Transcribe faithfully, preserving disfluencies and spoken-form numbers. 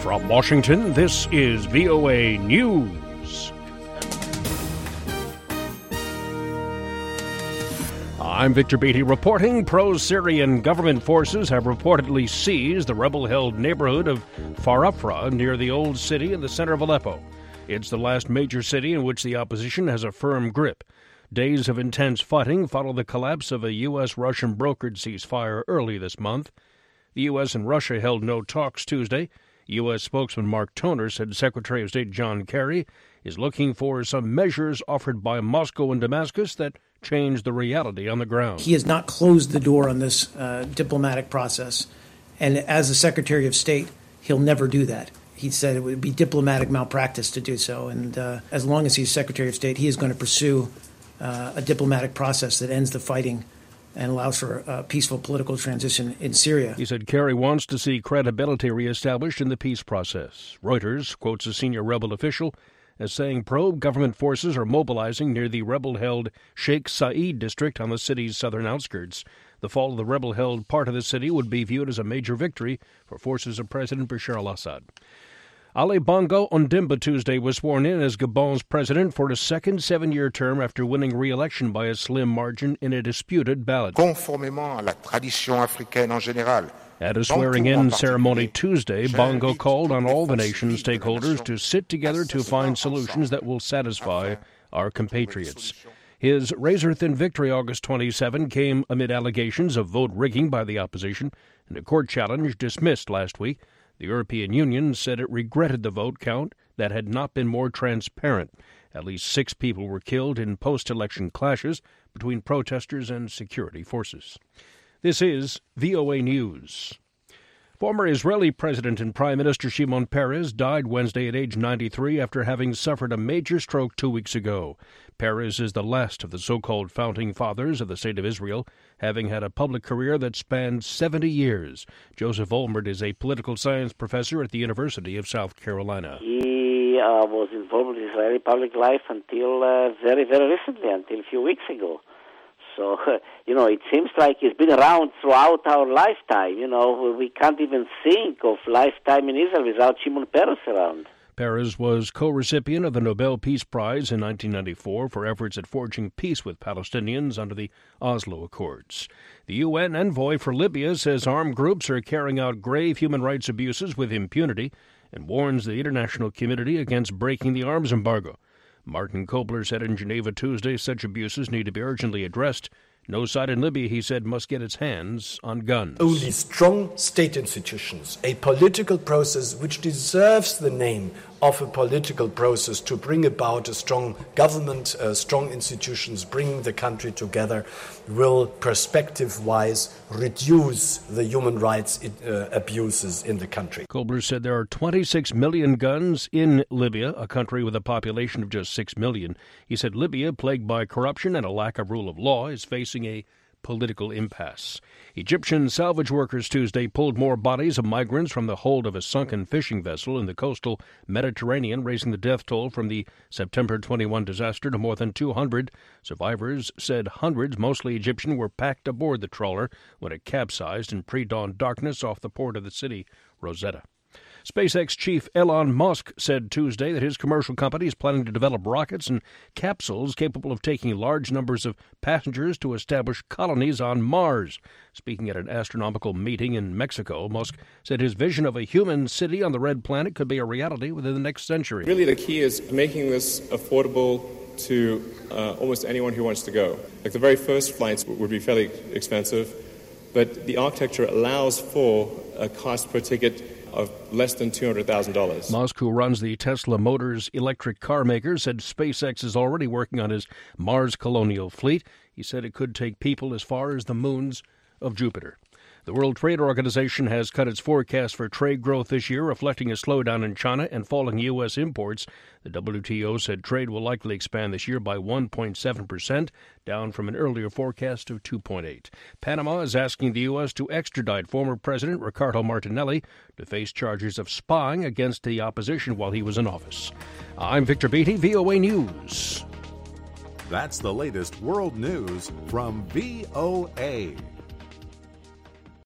From Washington, this is V O A News. I'm Victor Beatty reporting. Pro-Syrian government forces have reportedly seized the rebel-held neighborhood of Farafra near the old city in the center of Aleppo. It's the last major city in which the opposition has a firm grip. Days of intense fighting follow the collapse of a U S-Russian brokered ceasefire early this month. The U S and Russia held no talks Tuesday. U S spokesman Mark Toner said Secretary of State John Kerry is looking for some measures offered by Moscow and Damascus that change the reality on the ground. He has not closed the door on this uh, diplomatic process, and as the Secretary of State, he'll never do that. He said it would be diplomatic malpractice to do so, and uh, as long as he's Secretary of State, he is going to pursue uh, a diplomatic process that ends the fighting and allows for a peaceful political transition in Syria. He said Kerry wants to see credibility reestablished in the peace process. Reuters quotes a senior rebel official as saying pro-government forces are mobilizing near the rebel-held Sheikh Said district on the city's southern outskirts. The fall of the rebel-held part of the city would be viewed as a major victory for forces of President Bashar al-Assad. Ali Bongo Ondimba Tuesday was sworn in as Gabon's president for a second seven-year term after winning re-election by a slim margin in a disputed ballot. Conformément à la tradition africaine en général. At a swearing-in ceremony Tuesday, Bongo called on all the nation's stakeholders to sit together to find solutions that will satisfy our compatriots. His razor-thin victory August twenty-seventh came amid allegations of vote rigging by the opposition and a court challenge dismissed last week. The European Union said it regretted the vote count that had not been more transparent. At least six people were killed in post-election clashes between protesters and security forces. This is V O A News. Former Israeli President and Prime Minister Shimon Peres died Wednesday at age ninety-three after having suffered a major stroke two weeks ago. Peres is the last of the so-called founding fathers of the State of Israel, having had a public career that spanned seventy years. Joseph Olmert is a political science professor at the University of South Carolina. He uh, was involved in Israeli public life until uh, very, very recently, until a few weeks ago. So, uh, you know, it seems like he's been around throughout our lifetime. You know, we can't even think of lifetime in Israel without Shimon Peres around. Peres was co-recipient of the Nobel Peace Prize in nineteen ninety-four for efforts at forging peace with Palestinians under the Oslo Accords. The U N envoy for Libya says armed groups are carrying out grave human rights abuses with impunity and warns the international community against breaking the arms embargo. Martin Kobler said in Geneva Tuesday such abuses need to be urgently addressed. No side in Libya, he said, must get its hands on guns. Only strong state institutions, a political process which deserves the name of a political process to bring about a strong government, uh, strong institutions, bringing the country together, will perspective-wise reduce the human rights uh, abuses in the country. Kobler said there are twenty-six million guns in Libya, a country with a population of just six million. He said Libya, plagued by corruption and a lack of rule of law, is facing a political impasse. Egyptian salvage workers Tuesday pulled more bodies of migrants from the hold of a sunken fishing vessel in the coastal Mediterranean, raising the death toll from the September twenty-first disaster to more than two hundred. Survivors said hundreds, mostly Egyptian, were packed aboard the trawler when it capsized in pre-dawn darkness off the port of the city, Rosetta. SpaceX chief Elon Musk said Tuesday that his commercial company is planning to develop rockets and capsules capable of taking large numbers of passengers to establish colonies on Mars. Speaking at an astronomical meeting in Mexico, Musk said his vision of a human city on the red planet could be a reality within the next century. Really, the key is making this affordable to uh, almost anyone who wants to go. Like the very first flights would be fairly expensive, but the architecture allows for a cost per ticket of less than two hundred thousand dollars. Musk, who runs the Tesla Motors electric car maker, said SpaceX is already working on his Mars colonial fleet. He said it could take people as far as the moons of Jupiter. The World Trade Organization has cut its forecast for trade growth this year, reflecting a slowdown in China and falling U S imports. The W T O said trade will likely expand this year by one point seven percent, down from an earlier forecast of two point eight. Panama is asking the U S to extradite former President Ricardo Martinelli to face charges of spying against the opposition while he was in office. I'm Victor Beatty, V O A News. That's the latest world news from V O A.